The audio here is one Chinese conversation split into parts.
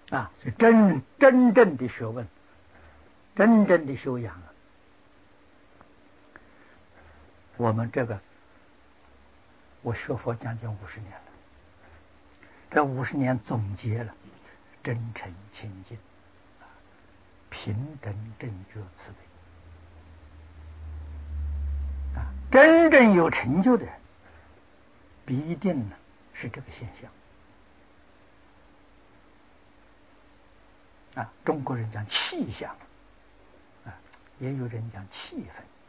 是真正的学问，真正的修养啊。我们我学佛将近50年了，这50年总结了真诚清净、平等正觉慈悲真正有成就的人，必定呢是这个现象中国人讲气象也有人讲气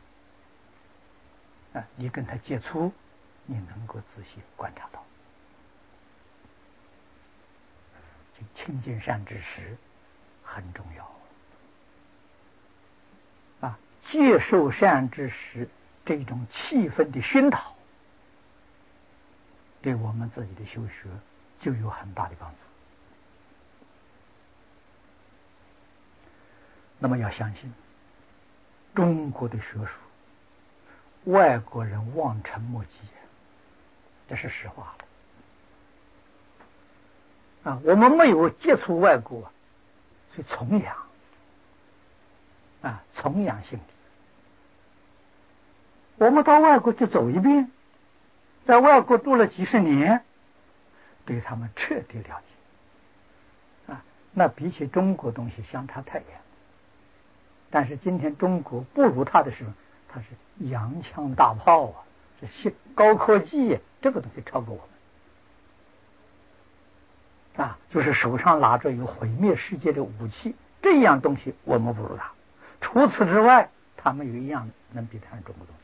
氛你跟他接触，你能够仔细观察到，亲近善知识很重要接受善知识这种气氛的熏陶，对我们自己的修学就有很大的帮助。那么要相信中国的学术，外国人望尘莫及，这是实话我们没有接触外国，是崇仰崇仰心理。我们到外国去走一遍，在外国住了几十年，对他们彻底了解那比起中国东西相差太远。但是今天中国不如他的时候，他是洋枪大炮这高科技这个东西超过我们就是手上拿着有毁灭世界的武器，这样东西我们不如他。除此之外，他们有一样能比得上中国东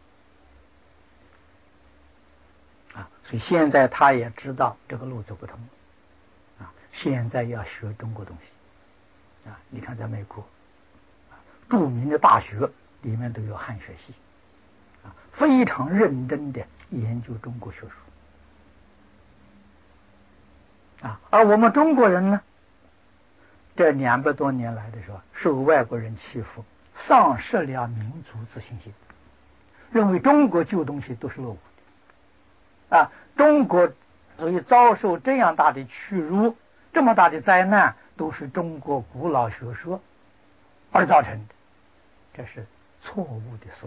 西所以现在他也知道这个路走不通现在要学中国东西你看在美国著名的大学里面都有汉学系非常认真的研究中国学术而我们中国人呢，这200多年来的时候，受外国人欺负，丧失了民族自信心，认为中国旧东西都是落伍的中国所以遭受这样大的屈辱，这么大的灾难，都是中国古老学说而造成的，这是错误的思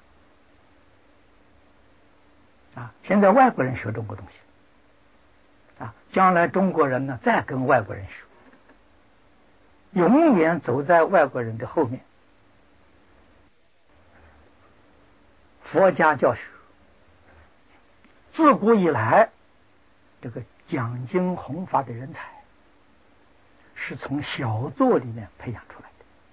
想现在外国人学中国东西将来中国人呢再跟外国人学，永远走在外国人的后面。佛家教学自古以来，这个讲经弘法的人才是从小作里面培养出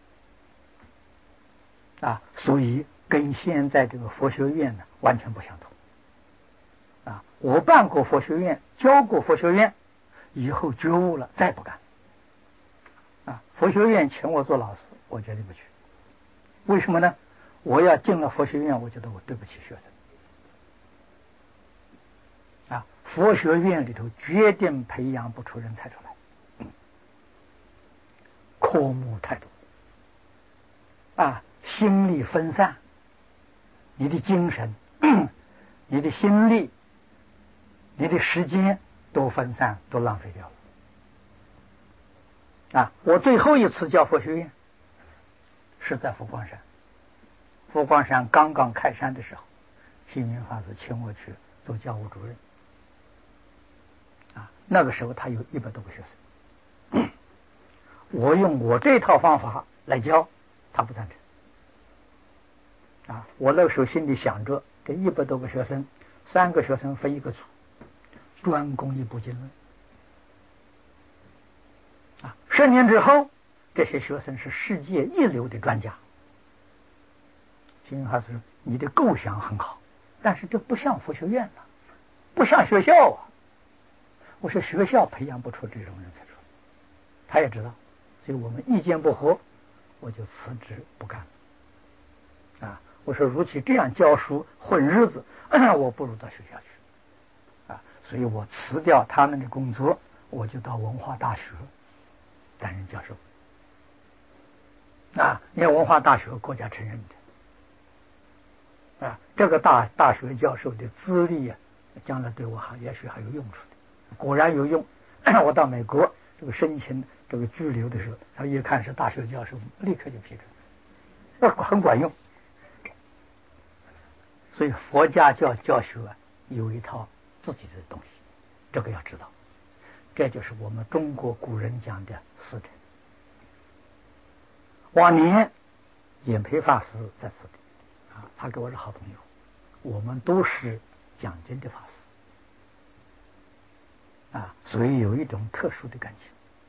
来的所以跟现在这个佛学院呢完全不相同我办过佛学院，教过佛学院，以后觉悟了再不干佛学院请我做老师，我绝对不去。为什么呢？我要进了佛学院，我觉得我对不起学生佛学院里头决定培养不出人才出来科目太多心力分散，你的精神你的心力你的时间都分散，都浪费掉了我最后一次教佛学院是在佛光山，佛光山刚刚开山的时候，星云法师请我去做教务主任那个时候他有100多个学生我用我这套方法来教，他不赞成我那个时候心里想着，这100多个学生，3个学生分一个组，专攻一部经论10年之后，这些学生是世界一流的专家。星云法师说：“你的构想很好，但是这不像佛学院不像学校我说学校培养不出这种人才出来，他也知道，所以我们意见不合，我就辞职不干我说如其这样教书混日子，我不如到学校去所以我辞掉他们的工作，我就到文化大学担任教授因为文化大学国家承认的这个大学教授的资历将来对我也许还有用处的。果然有用我到美国这个申请这个拘留的时候，他一看是大学教授，立刻就批准，很管用。所以佛家教学有一套自己的东西，这个要知道。这就是我们中国古人讲的师承。往年演培法师在此地他给我是好朋友，我们都是讲经的法师所以有一种特殊的感情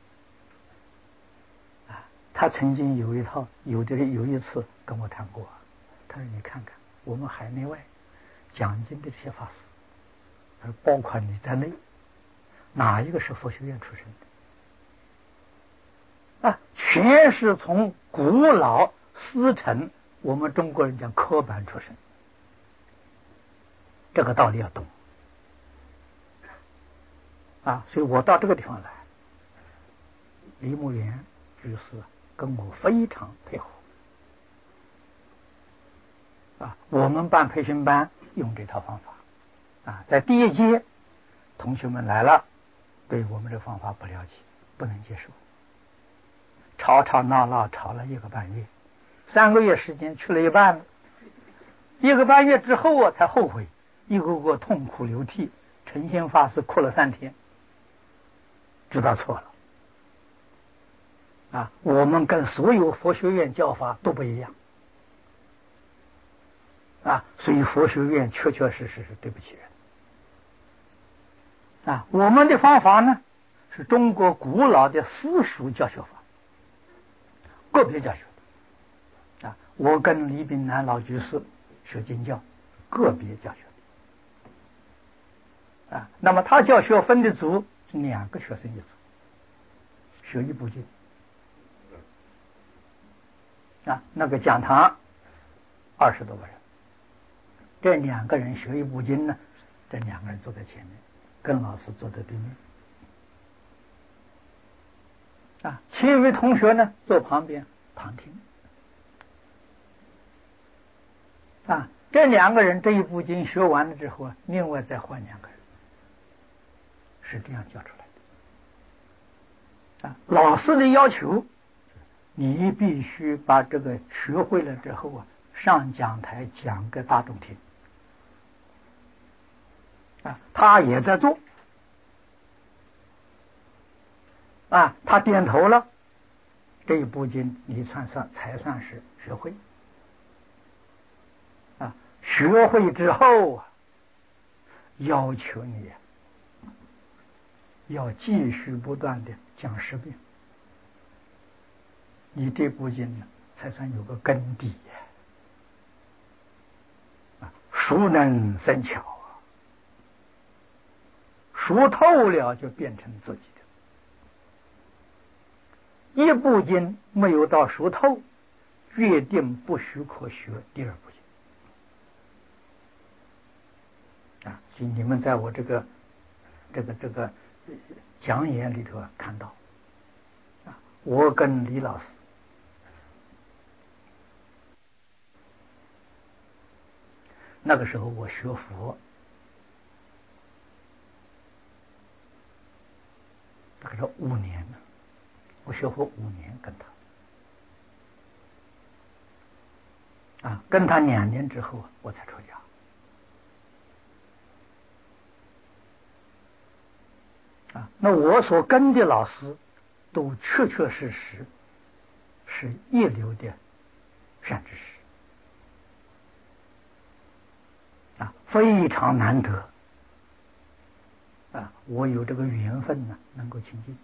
他曾经有一次跟我谈过，他说你看看我们海内外讲经的这些法师，他说包括你在内，哪一个是佛学院出身的全是从古老师承，我们中国人讲科班出身，这个道理要懂所以我到这个地方来，李牧原居士跟我非常配合我们办培训班用这套方法在第一阶同学们来了，对我们这方法不了解，不能接受，吵吵闹闹吵了1个半月，3个月时间去了一半了，1个半月之后我才后悔，一个个痛哭流涕，诚心法师哭了3天，知道错了我们跟所有佛学院教法都不一样所以佛学院确确实实是对不起人我们的方法呢是中国古老的私塾教学法，个别教学我跟李炳南老居士学经教，个别教学那么他教学分的组是2个学生一组，学一部经那个讲堂20多个人，这2个人学一部经呢，这2个人坐在前面，跟老师坐在对面其余同学呢坐旁边旁听这2个人这一部经学完了之后另外再换2个人，是这样教出来的老师的要求，你必须把这个学会了之后上讲台讲给大众听他也在做他点头了，这一部经你才算是学会学会之后要求你要继续不断的讲10遍，你这部经呢才算有个根底熟能生巧熟透了就变成自己的。一部经没有到熟透，决定不许可学第2部经所以你们在我这个讲演里头看到我跟李老师那个时候我学佛大概是5年了，我学佛5年跟他跟他2年之后我才出家那我所跟的老师都确确实实是一流的善知识非常难得我有这个缘分呢，能够亲近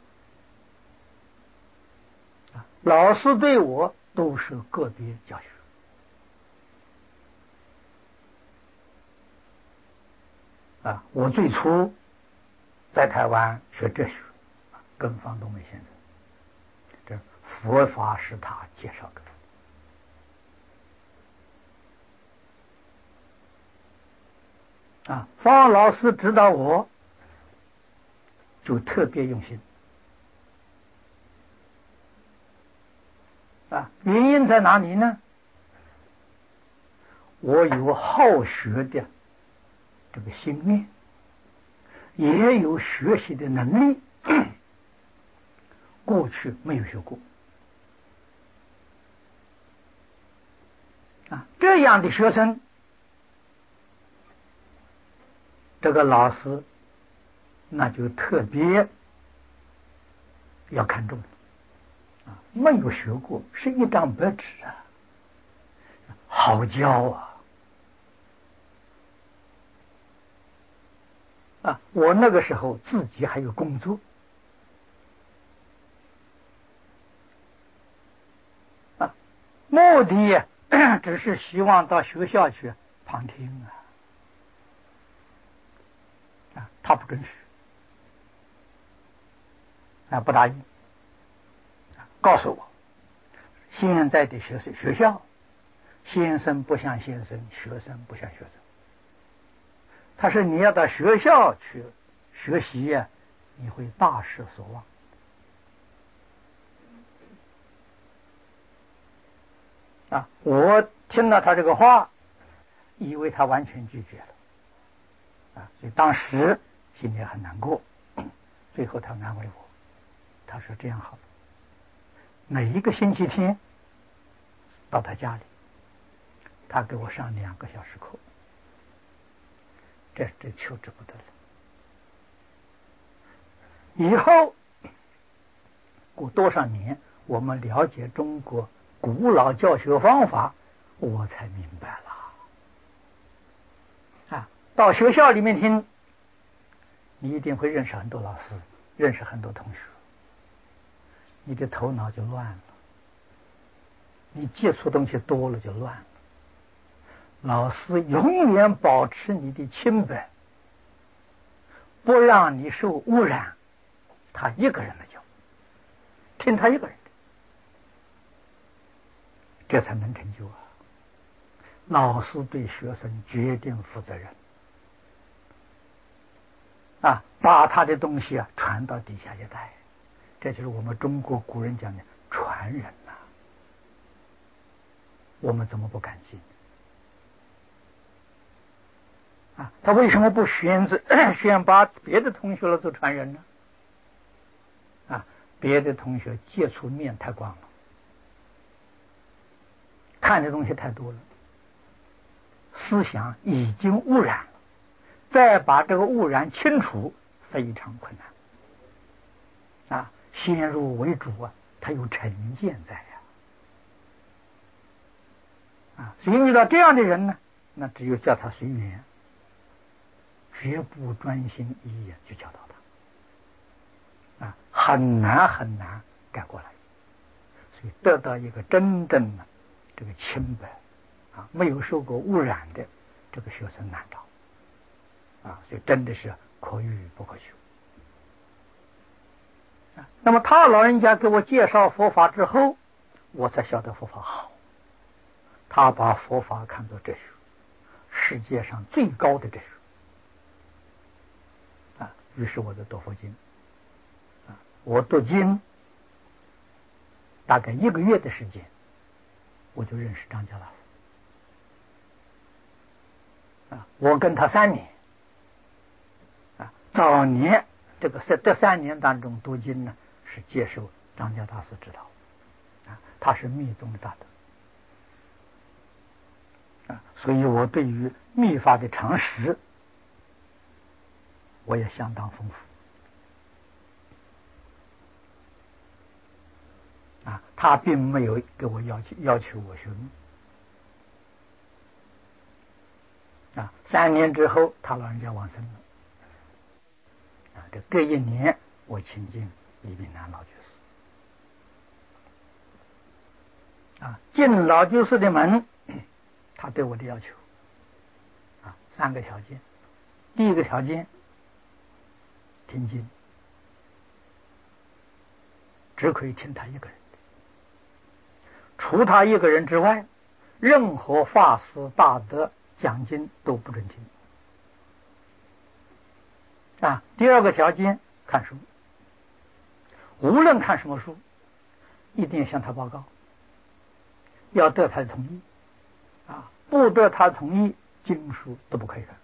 老师对我都是个别教学我最初在台湾学哲学，跟方东美先生，这佛法是他介绍给我方老师指导我就特别用心原因在哪里呢？我有好学的这个心念，也有学习的能力过去没有学过这样的学生，这个老师那就特别要看重没有学过是一张白纸好教我那个时候自己还有工作目的只是希望到学校去旁听他不准许不答应告诉我现在的学校先生不像先生，学生不像学生。他说你要到学校去学习你会大失所望我听到他这个话，以为他完全拒绝了所以当时心里很难过。最后他安慰我，他说这样好，每一个星期天到他家里，他给我上2个小时课，这求之不得了。以后过多少年，我们了解中国古老教学方法，我才明白了到学校里面听，你一定会认识很多老师，认识很多同学，你的头脑就乱了，你接触东西多了就乱了。老师永远保持你的清白，不让你受污染，他一个人的教，听他一个人的，这才能成就老师对学生决定负责任把他的东西传到底下一代，这就是我们中国古人讲的传人我们怎么不感激他为什么不选拔别的同学来做传人呢别的同学接触面太广了，看的东西太多了，思想已经污染了，再把这个污染清除非常困难先入为主他有成见在所以遇到这样的人呢，那只有叫他随缘，绝不专心一意去教导他很难很难改过来。所以得到一个真正的这个清白没有受过污染的这个学生难找所以真的是可遇不可求那么他老人家给我介绍佛法之后，我才晓得佛法好。他把佛法看作哲学，世界上最高的哲学于是我就读佛经我读经大概1个月的时间，我就认识张家老师我跟他3年早年这3年当中读经呢，是接受张家大师指导他是密宗的大德所以我对于密法的常识我也相当丰富他并没有给我要求我学密3年之后他老人家往生了这隔1年我亲近李炳南老居士进老居士的门，他对我的要求3个条件。第一个条件，听经只可以听他一个人的，除他一个人之外，任何法师大德讲经都不准听第二个条件，看书，无论看什么书，一定要向他报告，要得他的同意不得他同意，经书都不可以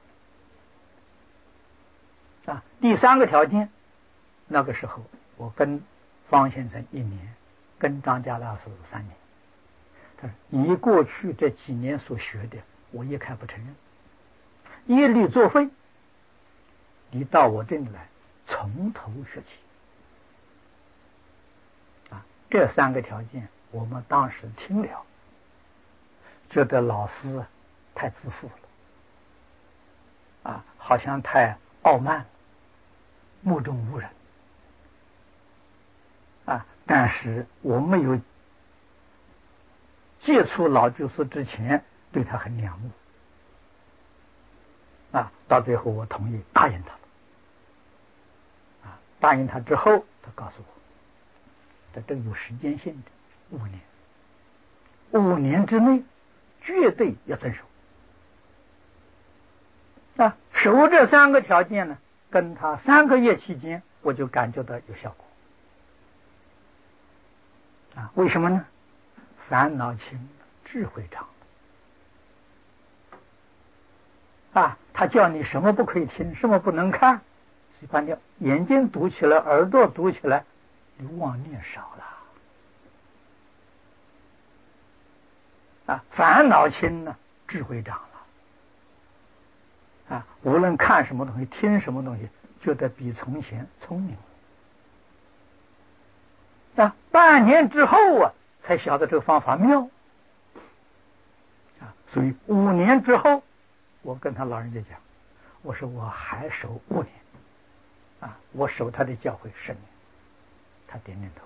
看第3个条件，那个时候我跟方先生1年，跟张家老师3年。他说：“你过去这几年所学的，我一概不承认，一律作废。你到我这里来，从头学起。”这3个条件，我们当时听了，觉得老师太自负了，好像太傲慢了，目中无人。但是我没有接触老居士之前，对他很仰慕。到最后我同意答应他了。答应他之后，他告诉我，这有时间性的5年，5年之内绝对要遵守。守这3个条件呢，跟他3个月期间，我就感觉到有效果。为什么呢？烦恼轻，智慧长。他叫你什么不可以听，什么不能看，把你眼睛堵起来，耳朵堵起来，你妄念少了。烦恼轻呢，智慧长了。无论看什么东西，听什么东西，觉得比从前聪明了。半年之后才晓得这个方法妙。所以5年之后，我跟他老人家讲，我说我还守5年。我守他的教诲10年。他点点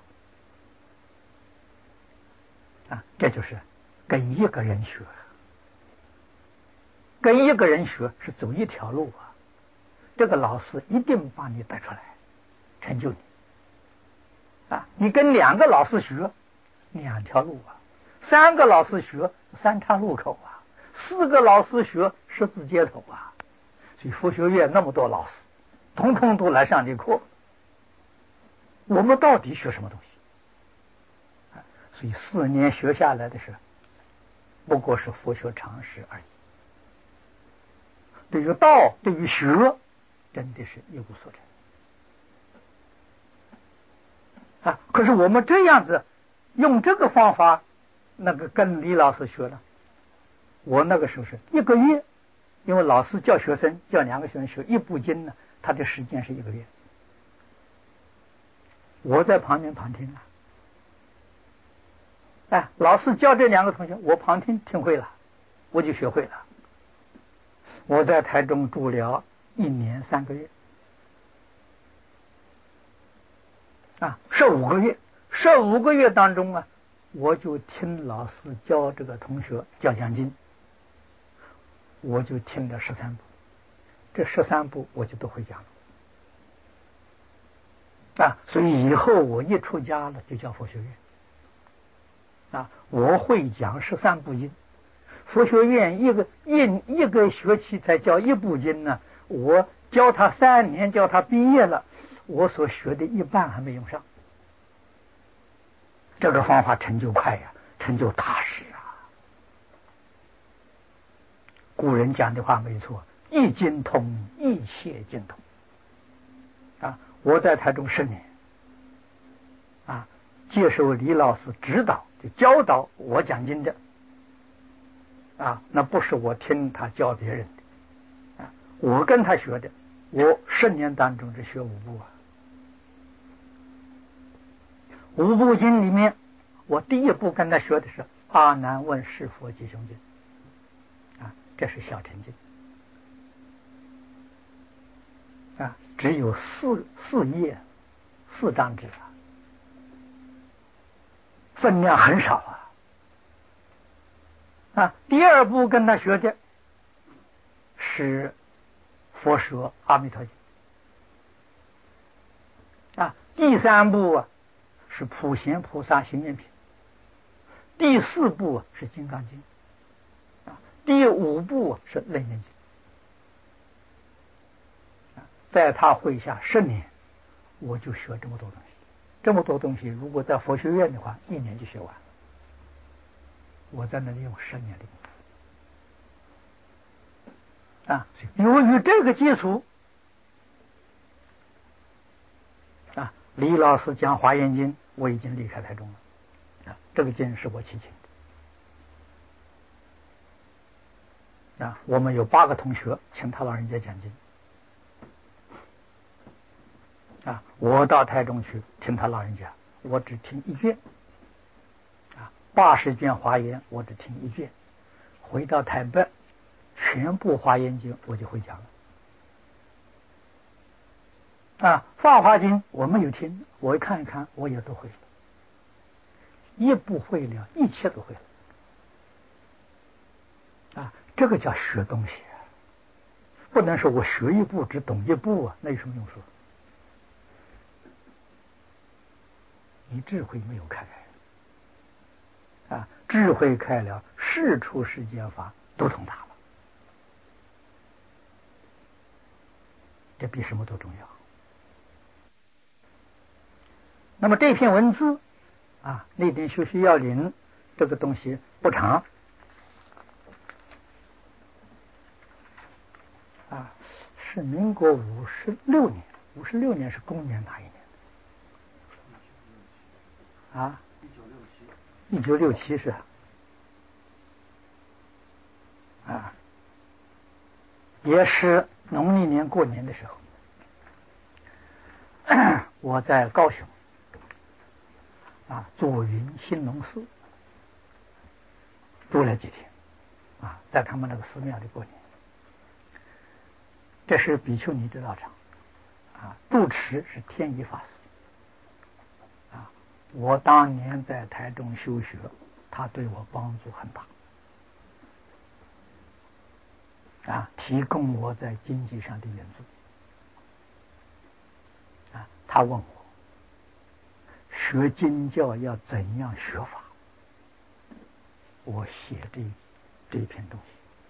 头。这就是跟一个人学，跟一个人学是走一条路。这个老师一定把你带出来，成就你。你跟2个老师学，2条路；3个老师学3岔路口；4个老师学10字街头。所以佛学院那么多老师，统统都来上你课。我们到底学什么东西？所以4年学下来的是，不过是佛学常识而已。对于道，对于学，真的是一无所成。可是我们这样子用这个方法，跟李老师学了。我那个时候是1个月，因为老师叫学生，叫2个学生学1部经呢，他的时间是1个月。我在旁边旁听了。老师教这2个同学，我旁听听会了，我就学会了。我在台中住了1年3个月。15个月，15个月当中我就听老师教这个同学教讲经，我就听了13部，这13部我就都会讲了。所以以后我一出家了，就叫佛学院。我会讲13部经，佛学院一个学期才教1部经呢，我教他3年，教他毕业了，我所学的一半还没用上。这个方法成就快成就踏实。古人讲的话没错，一经通，一切精通。我在台中10年，接受李老师指导，就教导我讲经的。那不是我听他教别人的，我跟他学的。我10年当中只学5部5部经里面，我第1部跟他学的是《阿难问是佛吉凶经》。这是小乘经。只有4页4张纸分量很少第2部跟他学的是《佛说阿弥陀经》。第3部是《普贤菩萨行愿品》。第4部是《金刚经》。第5部是《楞严经》。在他会下10年，我就学这么多东西。这么多东西，如果在佛学院的话，1年就学完了。我在那里用10年的功夫。由于这个基础， 李老师讲《华严经》，我已经离开台中了。这个经是我去请的。我们有8个同学请他老人家讲经。我到台中去听他老人家，我只听1卷。80卷华严我只听1卷。回到台北，全部华严经我就会讲了。法华经我没有听，我看一看我也都会了。一部会了，一切都会了。这个叫学东西，不能说我学一部只懂一部那有什么用处？你智慧没有开智慧开了，事出世间法都通达了，这比什么都重要。那么这篇文字内点修学要领这个东西不长是民国56年，56年是公元哪一年？1967是也是农历年过年的时候，我在高雄左云兴隆寺住了几天在他们那个寺庙里过年。这是比丘尼的道场住持是天一法师我当年在台中修学，他对我帮助很大提供我在经济上的援助他问我学经教要怎样学法，我写这篇东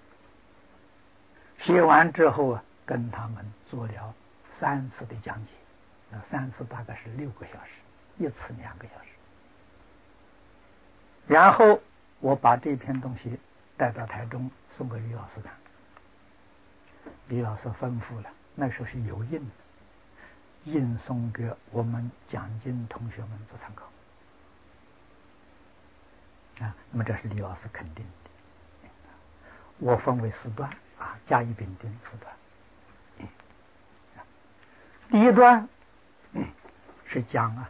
西，写完之后跟他们做了3次的讲解，3次大概是6个小时，1次2个小时。然后我把这篇东西带到台中送给李老师看，李老师吩咐了，那时候是有印的，印送给我们讲经同学们做参考那么这是李老师肯定的。我分为4段甲乙丙丁4段。第1段是讲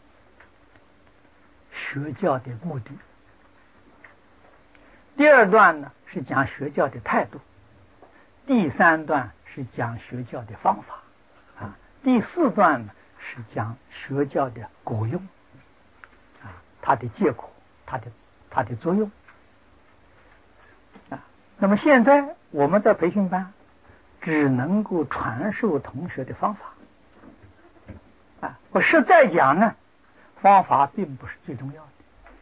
学教的目的，第2段呢是讲学教的态度，第3段是讲学教的方法第4段呢是讲学教的果用它的结果，它的作用那么现在我们在培训班只能够传授同学的方法我实在讲呢，方法并不是最重要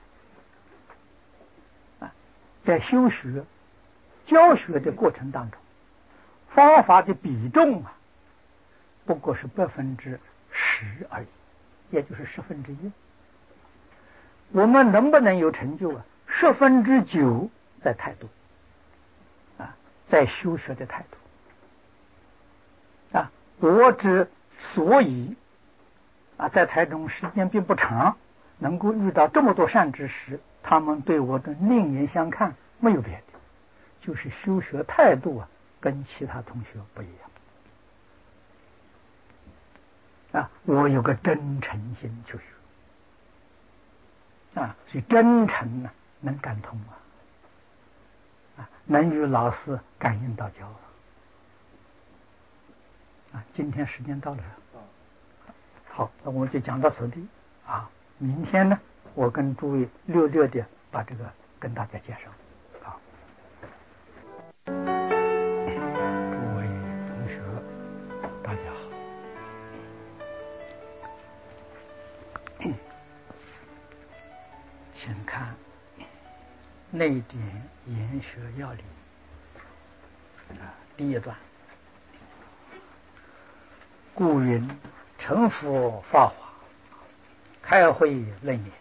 的在修学教学的过程当中，方法的比重不过是10%而已，也就是1/10。我们能不能有成就9%在态度在修学的态度我之所以在台中时间并不长，能够遇到这么多善知识，他们对我的另眼相看，没有别的，就是修学态度跟其他同学不一样我有个真诚心去学所以真诚能感通能与老师感应到交今天时间到了好，那我们就讲到此地明天呢，我跟诸位略的把这个跟大家介绍诸位同学大家好请看内点研学要领第1段，故云成佛法华，开慧论言，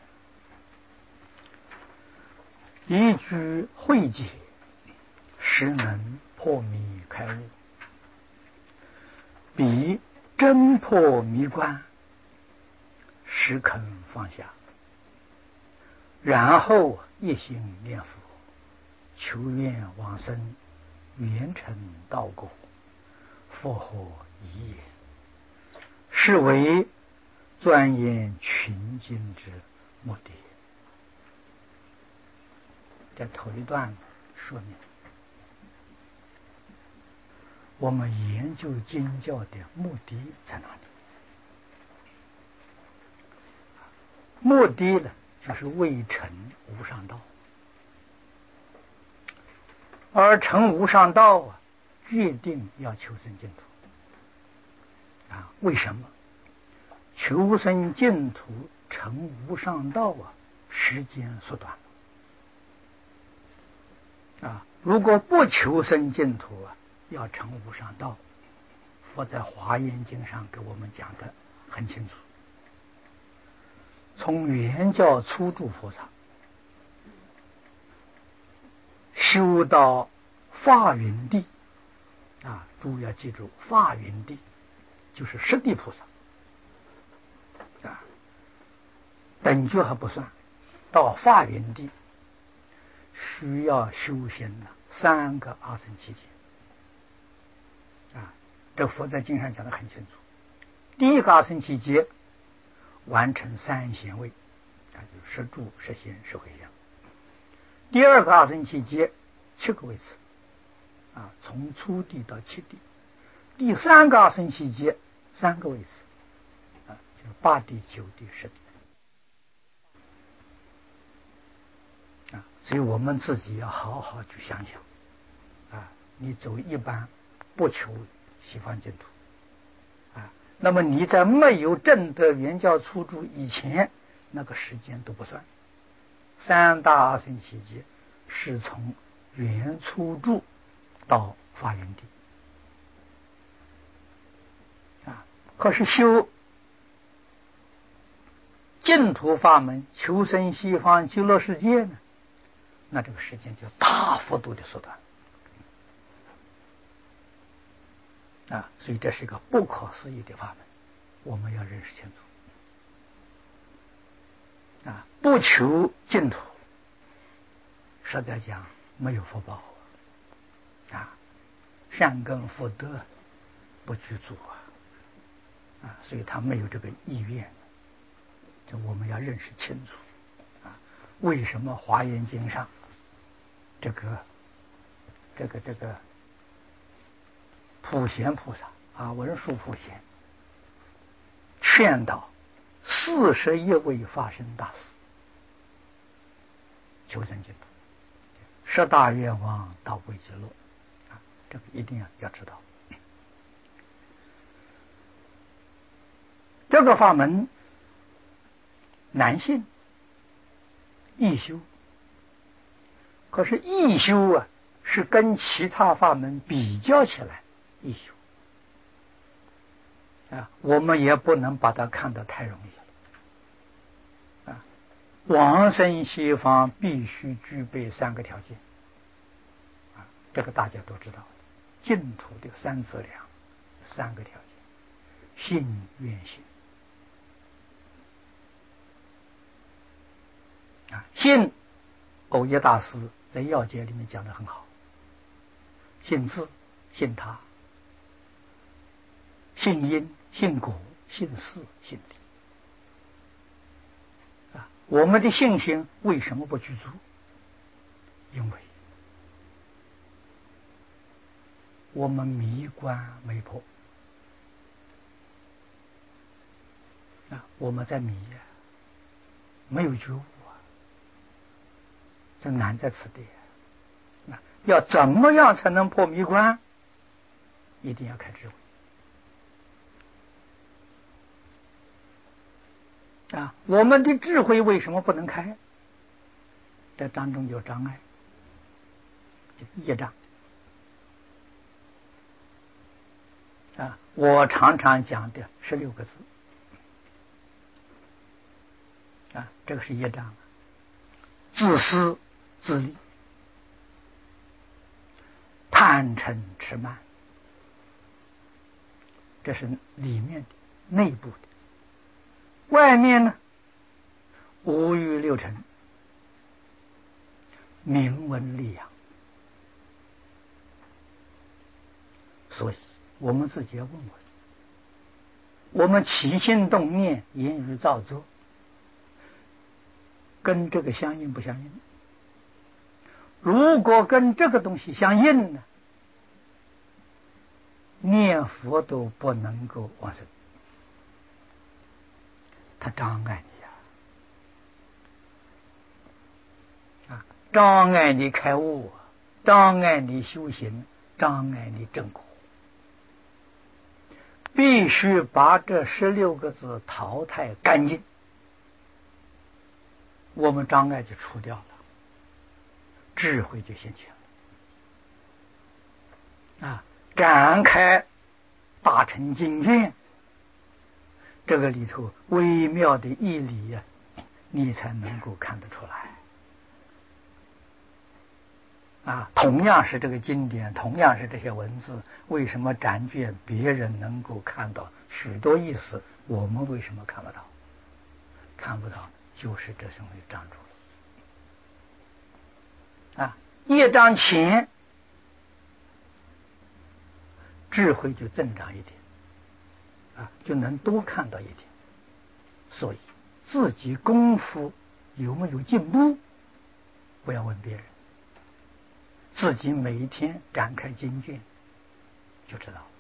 一句慧解，实能破迷开悟，彼真破迷关， 时肯放下，然后一心念佛，求愿往生，圆成道果，复何疑也？是为钻研群经之目的。这头一段说明我们研究经教的目的在哪里？目的呢，就是为成无上道。而成无上道啊，决定要求生净土啊。为什么？求生净土成无上道啊，时间缩短了啊。如果不求生净土啊，要成无上道，佛在《华严经》上给我们讲的很清楚。从原教初住佛刹修到法云地啊，诸位要记住，法云地就是十地菩萨啊，等觉还不算，到法云地需要修行了3个阿僧祇劫啊。这佛在经上讲得很清楚。第一个阿僧祇劫完成3贤位，啊，就是十住、十贤、十回向。第二个阿僧祇劫7个位次，啊，从初地到7地。第3个阿僧祇劫3个位次，啊，就是8地、9地、10地。啊，所以我们自己要好好去想想，啊，你走一般不求西方净土，啊，那么你在没有证得圆教初住以前，那个时间都不算。3大阿僧祇劫是从圆初住到法云地，啊，可是修净土法门求生西方极乐世界呢，那这个时间就大幅度的缩短啊，所以这是一个不可思议的法门，我们要认识清楚啊。不求净土，实在讲没有福报啊，善根福德不具足啊，所以他没有这个意愿。这我们要认识清楚啊。为什么《华严经》上这个普贤菩萨啊，文殊普贤劝导41位法身大士求生净土，10大愿望到归极乐啊，这个一定要知道。这个法门难信易修，可是易修啊，是跟其他法门比较起来易修啊，我们也不能把它看得太容易了啊。往生西方必须具备3个条件啊，这个大家都知道，净土的3资粮3个条件：信、愿、行啊。信，藕益大师在要解里面讲得很好，信自、信他、信因、信果、信事、信理啊。我们的信心为什么不具足？因为我们迷关没破啊，我们在迷啊，没有觉悟啊，这难在此地啊。要怎么样才能破迷关？一定要开智慧啊！我们的智慧为什么不能开？这当中有障碍，就业障啊！我常常讲的16个字啊，这个是业障：自私自利、贪嗔痴慢，这是里面的内部的。 外面呢，五欲六尘，名闻利养。所以我们自己要问问，我们起心动念、言语造作，跟这个相应不相应？如果跟这个东西相应呢，念佛都不能够往生，它障碍你啊，障碍你开悟，障碍你修行，障碍你正果。必须把这16个字淘汰干净，我们障碍就除掉了，智慧就现前了啊！展开大乘经卷，这个里头微妙的义理呀，你才能够看得出来啊！同样是这个经典，同样是这些文字，为什么展卷别人能够看到许多意思，我们为什么看不到？看不到，就是这东西障住了啊！业障浅，智慧就增长一点啊，就能多看到一点。所以自己功夫有没有进步，不要问别人，自己每一天展开经卷就知道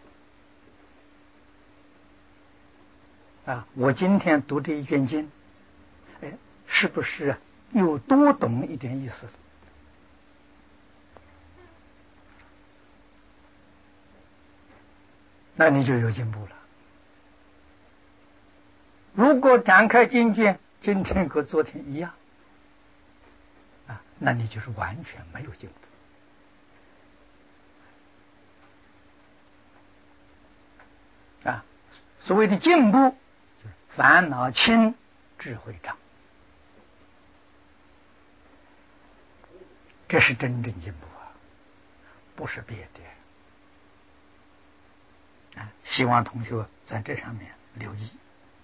啊。我今天读这一卷经，哎，是不是又多懂一点意思？那你就有进步了。如果展开经卷，今天和昨天一样啊，那你就是完全没有进步。啊，所谓的进步，就是烦恼轻，智慧长，这是真正进步啊，不是别的。啊，希望同学在这上面留意。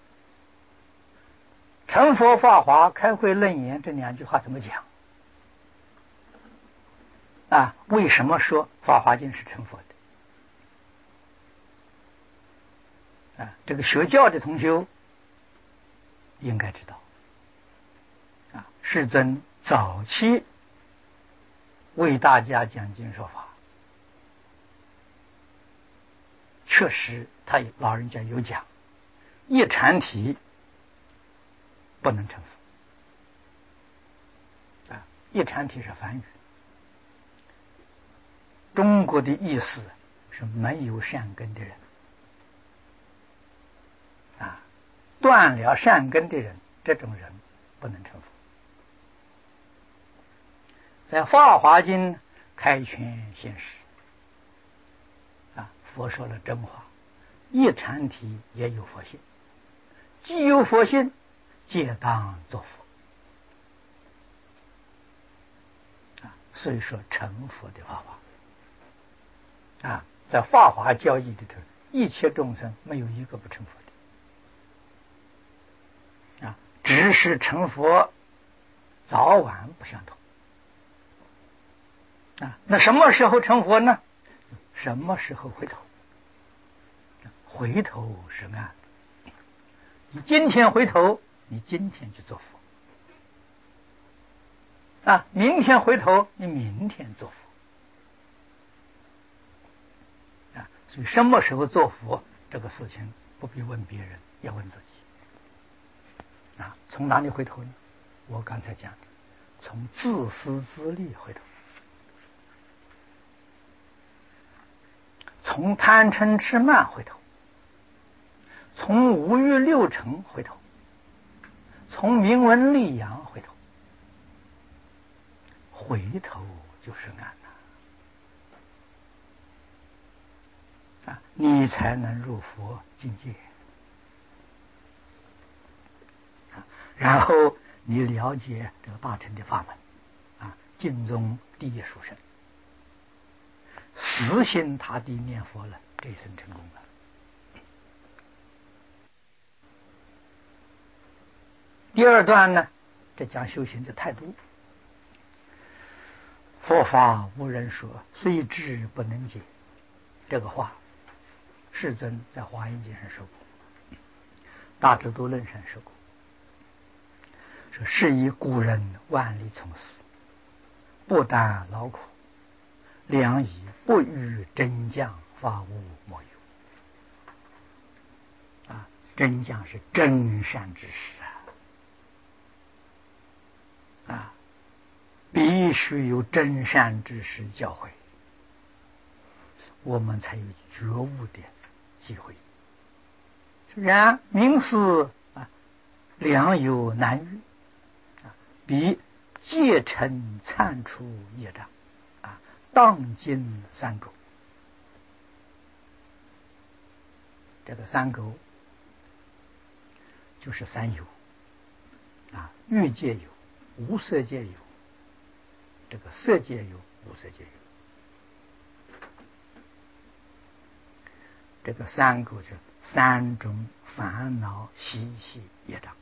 成佛法华开慧楞严这2句话怎么讲？啊，为什么说法华经是成佛的？啊，这个学教的同学应该知道。啊，世尊早期为大家讲经说法，确实他老人家有讲，一禅体不能成佛。啊，一禅体是梵语，中国的意思是没有善根的人啊，断了善根的人，这种人不能成佛。在《法华经》开权现实啊，佛说了真话，一禅体也有佛性，既有佛性，皆当作佛啊。所以说成佛的法华啊，在法华教义里头，一切众生没有一个不成佛的啊，只是成佛早晚不相同啊。那什么时候成佛呢？什么时候回头？回头是岸。你今天回头，你今天就做佛啊；明天回头，你明天做佛啊。所以什么时候做佛这个事情不必问别人，要问自己啊。从哪里回头呢？我刚才讲的，从自私自利回头，从贪嗔痴慢回头，从五欲六尘回头，从名闻利养回头，回头就是岸啊，你才能入佛境界啊。然后你了解这个大乘的法门啊，净宗第一殊胜，死心塌地念佛了，这一生成功了。 第二段呢，这讲修行的态度。佛法无人说，虽知不能解。这个话，世尊在《华严经》上说过，《大智度论》上说过，说是以古人万里从事，不但劳苦，良以不与真将法无莫有。真将是真善之士必须有真善之士教诲，我们才有觉悟的机会。然明思良有难遇比戒尘铲除业障当尽三垢。这个三垢就是三有欲界有，无色界有，这个色界有，无色界有。这个三垢是三种烦恼习气业障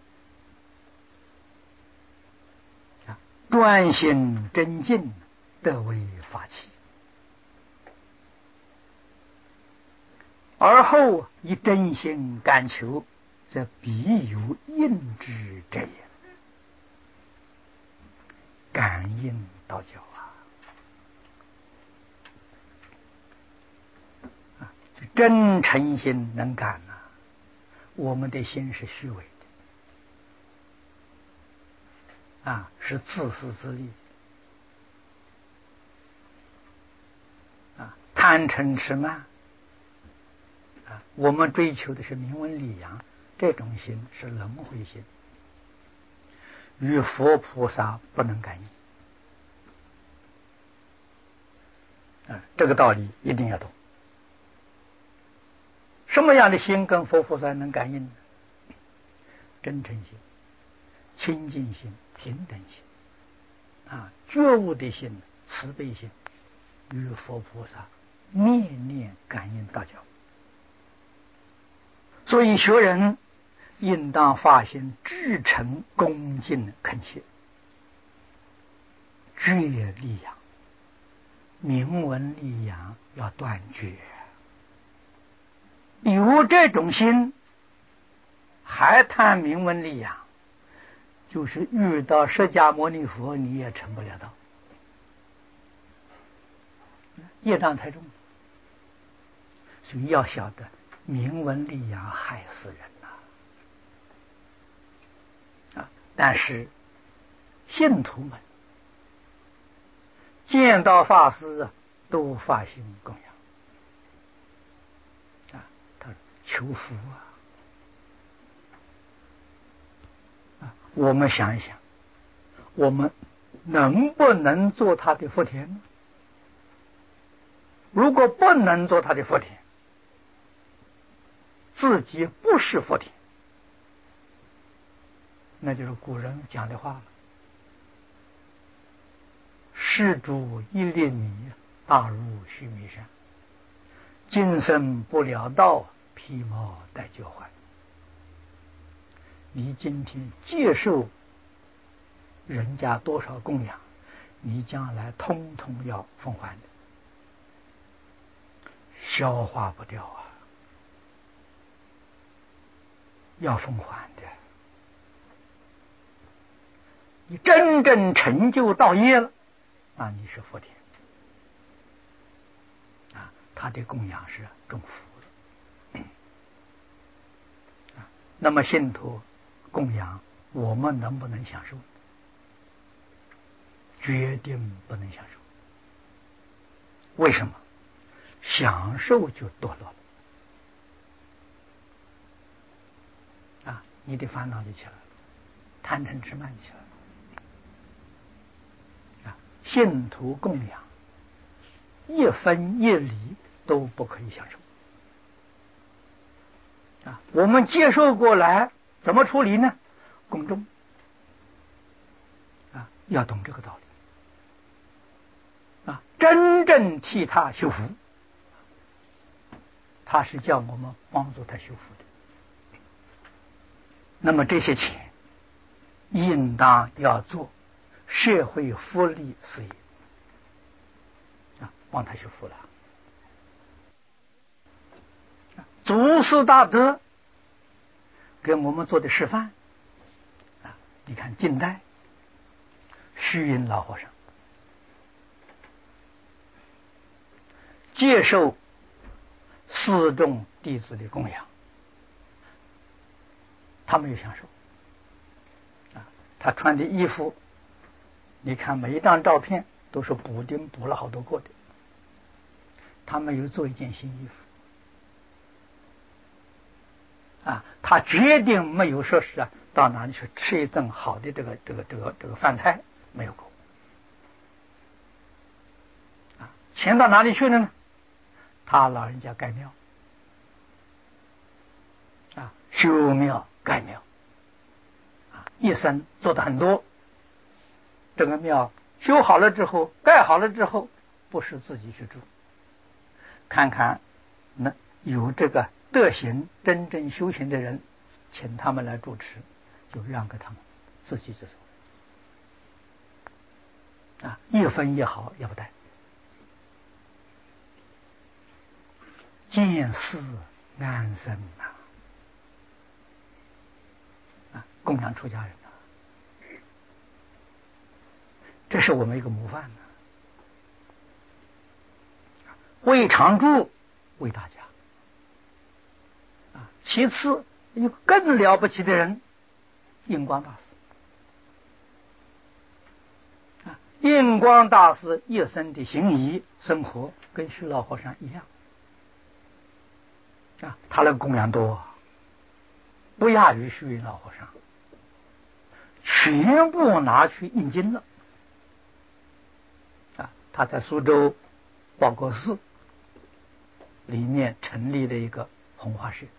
专心真进，得为法器，而后以真心感求，则必有应之者也。感应道教真诚心能感我们的心是虚伪的是自私自利贪嗔痴慢我们追求的是名闻利养，这种心是轮回心，与佛菩萨不能感应这个道理一定要懂。什么样的心跟佛菩萨能感应呢？真诚心、清净心、平等心觉悟的心、慈悲心，与佛菩萨念念感应道交。所以学人应当发心至诚恭敬恳切，觉利养，名闻利养要断绝。有这种心还谈名闻利养，就是遇到释迦牟尼佛你也成不了道，业障太重。所以要晓得名闻利养害死人但是信徒们见到法师都发心供养他求福我们想一想，我们能不能做他的福田呢？如果不能做他的福田，自己不是福田，那就是古人讲的话了，施主一粒米，大如须弥山，今生不了道，披毛戴脚还。你今天接受人家多少供养，你将来通通要奉还的，消化不掉要奉还的。你真正成就道业了，那你是福田他的供养是种福的那么信徒供养我们能不能享受？决定不能享受。为什么？享受就堕落了你的烦恼就起来了，贪嗔痴慢起来了信徒供养一分一厘都不可以享受我们接受过来怎么处理呢？公众要懂这个道理真正替他修福，他是叫我们帮助他修福的。那么这些钱应当要做社会福利事业帮他修复了。祖师大德给我们做的示范你看近代虚云老和尚接受四众弟子的供养，他没有享受他穿的衣服，你看每一张照片都是补丁补了好多个的，他没有做一件新衣服他决定没有说是到哪里去吃一顿好的这个饭菜，没有过钱到哪里去了呢？他老人家盖庙修庙盖庙一生做的很多。这个庙修好了之后，盖好了之后，不是自己去住，看看那有这个德行真正修行的人，请他们来主持，就让给他们，自己去做一分一毫也不带。见识安生供养出家人这是我们一个模范为常住，为大家其次有更了不起的人，印光大师印光大师一生的行仪生活跟虚老和尚一样他的供养多，不亚于虚云老和尚，全部拿去印经了他在苏州报国寺里面成立了一个弘化社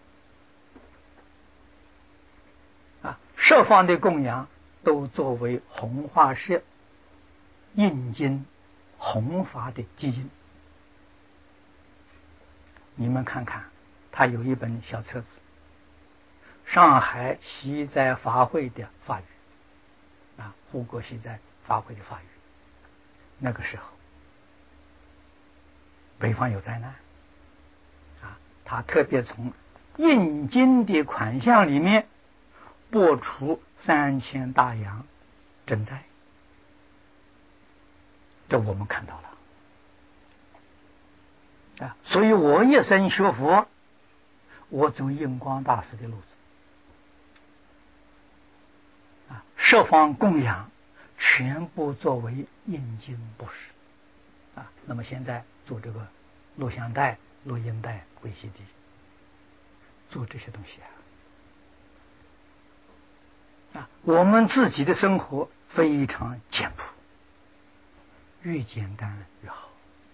设方的供养都作为弘化社印经弘法的基金。你们看看他有一本小册子，上海西斋法会的法语护国西斋法会的法语。那个时候北方有灾难他特别从印经的款项里面拨出3000大洋赈灾，这我们看到了所以我一生学佛，我走印光大师的路子设方供养全部作为印经布施那么现在做这个录像带、录音带、VCD，做这些东西我们自己的生活非常简朴，越简单越好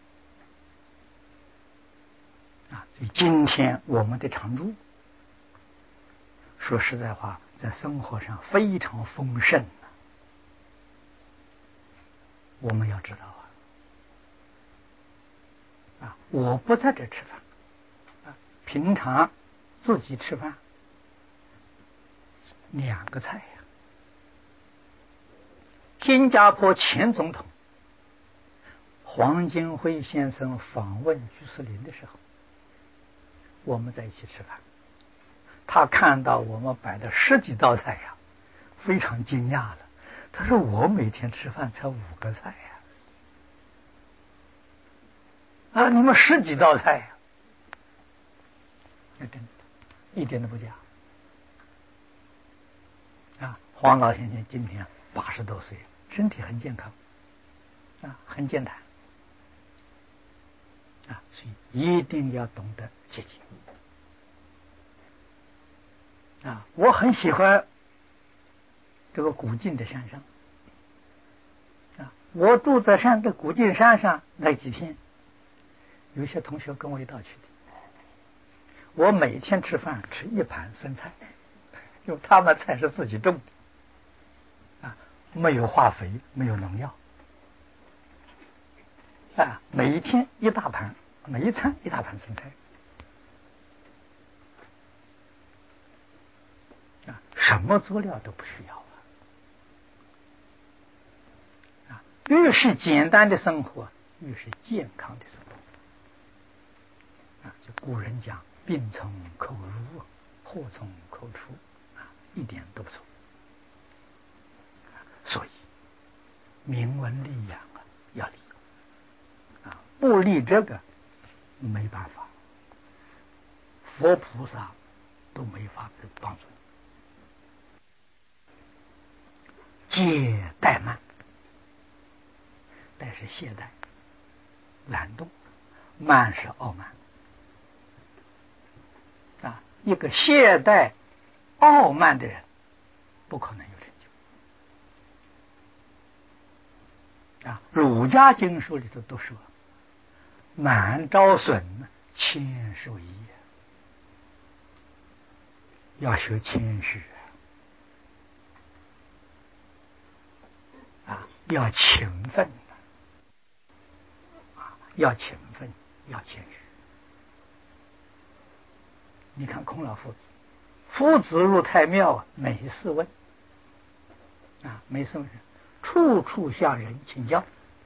所以今天我们的常住，说实在话，在生活上非常丰盛我们要知道我不在这吃饭平常自己吃饭2个菜新加坡前总统黄金辉先生访问居士林的时候，我们在一起吃饭，他看到我们摆的10几道菜非常惊讶了。他说我每天吃饭才5个菜你们10几道菜真的一点都不假黄老先生今年80多岁，身体很健康很健谈所以一定要懂得节俭我很喜欢这个古晋的山上我住在这古晋山上那几天，有些同学跟我一道去的，我每天吃饭吃1盘生菜，因为他们菜是自己种的没有化肥，没有农药每一天1大盘，每一餐1大盘生菜什么佐料都不需要越是简单的生活，越是健康的生活。就古人讲“病从口入，祸从口出”，一点都不错。所以明文立养要立，不立这个没办法，佛菩萨都没法子帮助你。戒怠慢，怠是懈怠、懒惰，慢是傲慢。一个懈怠、傲慢的人，不可能有成就。儒家经书里头都说：“慢招损，谦受益。”要学谦虚要勤奋要勤奋，要谦虚。你看孔老夫子，夫子入太庙，每事问每事问，处处向人请教，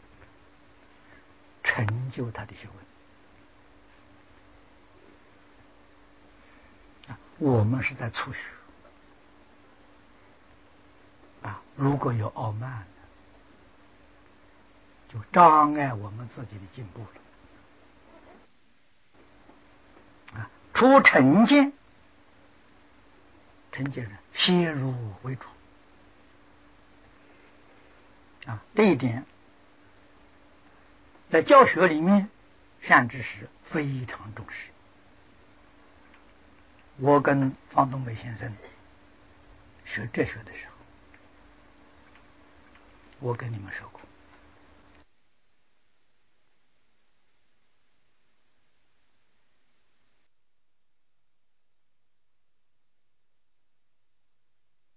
成就他的学问。我们是在初学如果有傲慢，就障碍我们自己的进步了。出成见，成见人先入为主这一点在教学里面，善知识非常重视。我跟方东美先生学哲学的时候，我跟你们说过，